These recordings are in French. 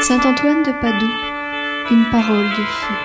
Saint Antoine de Padoue, une parole de feu.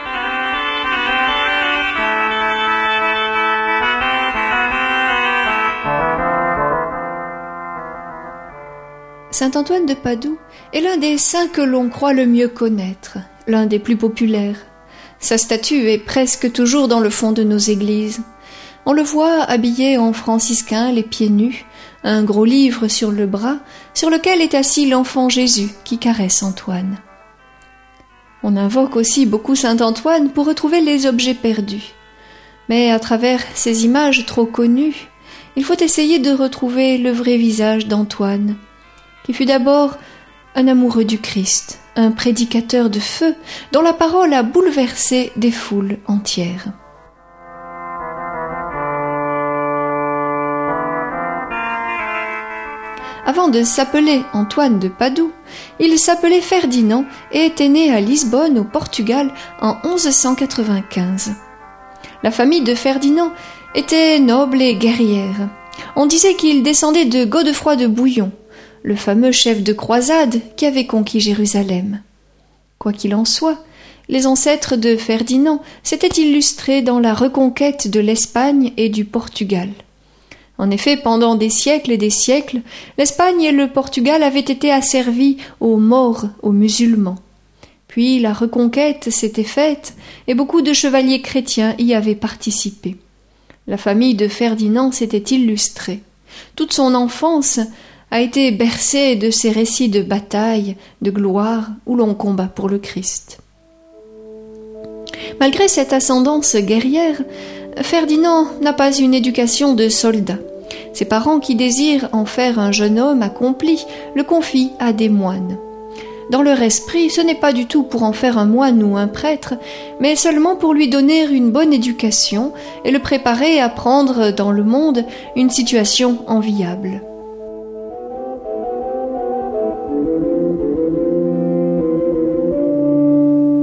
Saint Antoine de Padoue est l'un des saints que l'on croit le mieux connaître, l'un des plus populaires. Sa statue est presque toujours dans le fond de nos églises. On le voit habillé en franciscain, les pieds nus, un gros livre sur le bras, sur lequel est assis l'enfant Jésus qui caresse Antoine. On invoque aussi beaucoup saint Antoine pour retrouver les objets perdus. Mais à travers ces images trop connues, il faut essayer de retrouver le vrai visage d'Antoine, qui fut d'abord un amoureux du Christ, un prédicateur de feu dont la parole a bouleversé des foules entières. Avant de s'appeler Antoine de Padoue, il s'appelait Ferdinand et était né à Lisbonne, au Portugal, en 1195. La famille de Ferdinand était noble et guerrière. On disait qu'il descendait de Godefroy de Bouillon, le fameux chef de croisade qui avait conquis Jérusalem. Quoi qu'il en soit, les ancêtres de Ferdinand s'étaient illustrés dans la reconquête de l'Espagne et du Portugal. En effet, pendant des siècles et des siècles, l'Espagne et le Portugal avaient été asservis aux Maures, aux musulmans. Puis la reconquête s'était faite et beaucoup de chevaliers chrétiens y avaient participé. La famille de Ferdinand s'était illustrée. Toute son enfance a été bercée de ces récits de bataille, de gloire, où l'on combat pour le Christ. Malgré cette ascendance guerrière, Ferdinand n'a pas une éducation de soldat. Ses parents, qui désirent en faire un jeune homme accompli, le confient à des moines. Dans leur esprit, ce n'est pas du tout pour en faire un moine ou un prêtre, mais seulement pour lui donner une bonne éducation et le préparer à prendre dans le monde une situation enviable.